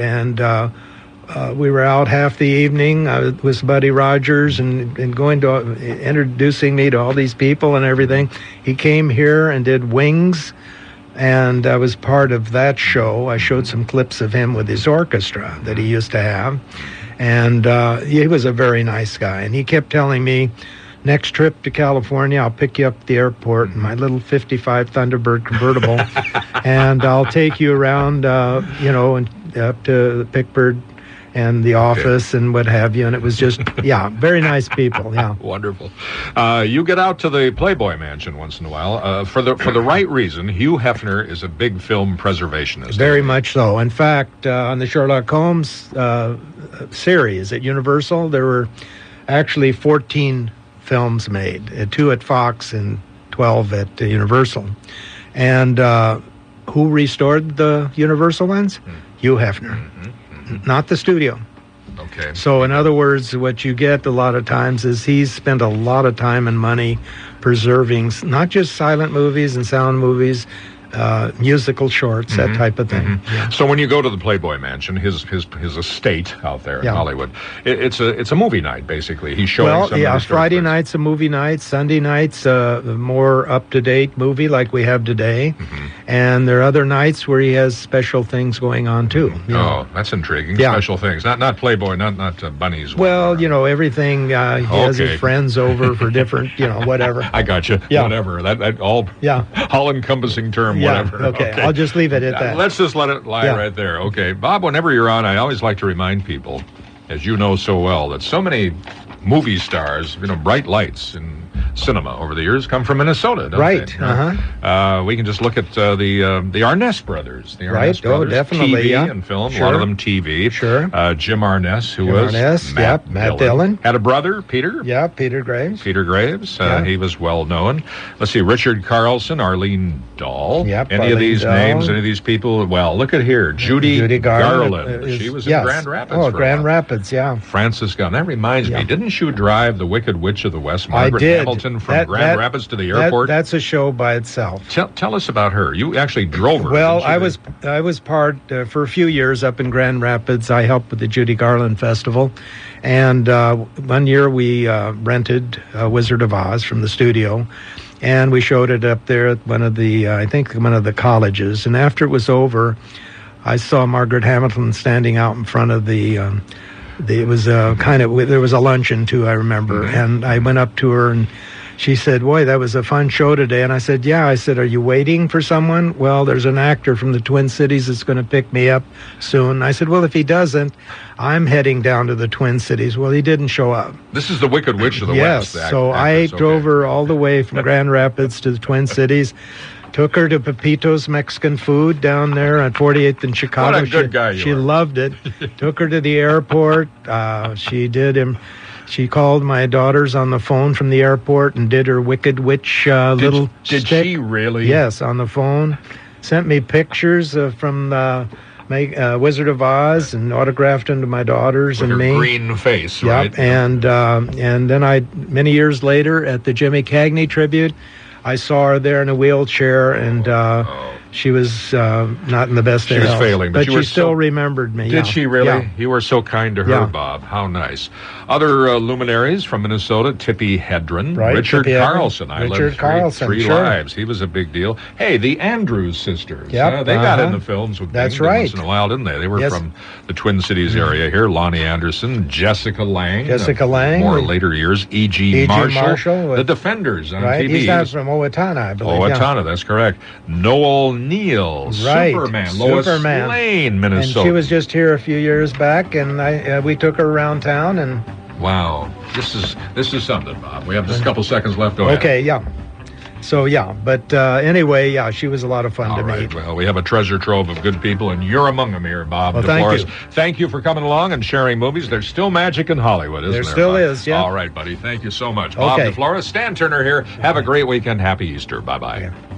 we were out half the evening with Buddy Rogers and going to introducing me to all these people and everything. He came here and did Wings, and I was part of that show. I showed some clips of him with his orchestra that he used to have, and he was a very nice guy. And he kept telling me next trip to California, I'll pick you up at the airport in my little 55 Thunderbird convertible, and I'll take you around, and up to the Pickford and the office and what have you. And it was just, very nice people. Yeah. Wonderful. You get out to the Playboy Mansion once in a while for the right reason. Hugh Hefner is a big film preservationist. Very much so. In fact, on the Sherlock Holmes series at Universal, there were actually 14 films made, 2 at Fox and 12 at Universal. And who restored the Universal ones? Hugh Hefner. Not the studio. Okay. So in other words, what you get a lot of times is he's spent a lot of time and money preserving not just silent movies and sound movies, musical shorts, that type of thing. Yeah. So when you go to the Playboy Mansion, his estate out there in Hollywood, it's a movie night basically. He's showing some of his Friday films. night's a movie night, Sunday night's a more up-to-date movie like we have today, and there are other nights where he has special things going on too. Oh, that's intriguing. Yeah. Special things, not Playboy, not bunnies. Well, everything. He has his friends over for different, whatever. I got you. Yeah. Whatever. That all all-encompassing term. Whatever. Okay. I'll just leave it at that. Let's just let it lie right there. Okay. Bob, whenever you're on, I always like to remind people, as you know so well, that so many movie stars, bright lights in cinema over the years come from Minnesota, don't right. they? We can just look at the Arness brothers. The Arness brothers. Definitely. TV and film. Sure. A lot of them TV. Sure. Jim Arness, who Jim was Arness, Matt Dillon. Had a brother, Peter. Yeah, Peter Graves. Peter Graves. He was well known. Let's see, Richard Carlson, Arlene Dahl. Yep, any Arlene of these Dahl. names, any of these people? Well, look at here. Judy Garland. She was in Grand Rapids. Oh, Grand Rapids, yeah. Francis Gunn. That reminds me, didn't you drive The Wicked Witch of the West, I Margaret did. Hamilton, from Grand Rapids to the airport? That's a show by itself. Tell us about her. You actually drove her. Well, didn't you? I was part for a few years up in Grand Rapids. I helped with the Judy Garland Festival, and one year we rented Wizard of Oz from the studio, and we showed it up there at one of the colleges. And after it was over, I saw Margaret Hamilton standing out in front of it was there was a luncheon too, I remember, and I went up to her and she said, "Boy, that was a fun show today." And I said, "Yeah." I said, "Are you waiting for someone?" "Well, there's an actor from the Twin Cities that's going to pick me up soon." I said, "Well, if he doesn't, I'm heading down to the Twin Cities." Well, he didn't show up. This is the Wicked Witch of the West. West. So I drove her all the way from Grand Rapids to the Twin Cities. Took her to Pepito's Mexican food down there on 48th in Chicago. What a good guy you She are. loved it. Took her to the airport. She called my daughters on the phone from the airport and did her Wicked Witch little Did stick. she really? Yes, on the phone. Sent me pictures from Wizard of Oz and autographed them to my daughters With and her me. green face, Yep. right? And then many years later at the Jimmy Cagney tribute, I saw her there in a wheelchair, and she was not in the best She of was health. failing, but you were she still so- remembered me. Did she really? Yeah. You were so kind to her, Yeah. Bob. How nice. Other luminaries from Minnesota, Tippi Hedren, Right, Richard Tippi Hedren. Carlson. I Richard lived Carlson, three sure. lives. He was a big deal. Hey, the Andrews sisters. Yep, They got in the films with That's Bing right. once in a while, didn't they? They were Yes. from the Twin Cities area here. Lonnie Anderson, Jessica Lange. Jessica Lange. More later years, E.G. E.G. Marshall. Marshall with- The Defenders on Right, TV. he's not from Owatonna, I believe. Owatonna, that's correct. Noel Neal, Right. Superman, Lois Superman. Lane, And Minnesota. she was just here a few years back, and we took her around town. And Wow, this is something, Bob. We have just a couple seconds left. Go ahead. okay, yeah. So yeah, but anyway, yeah, she was a lot of fun All to right. meet. Well, we have a treasure trove of good people, and you're among them here, Bob Well, thank DeFlores. you. Thank you for coming along and sharing movies. There's still magic in Hollywood, isn't there? There still Bob? is, yeah. All right, buddy. Thank you so much. Bob Okay. DeFlores, Stan Turner here. Have a great weekend. Happy Easter. Bye-bye. Yeah.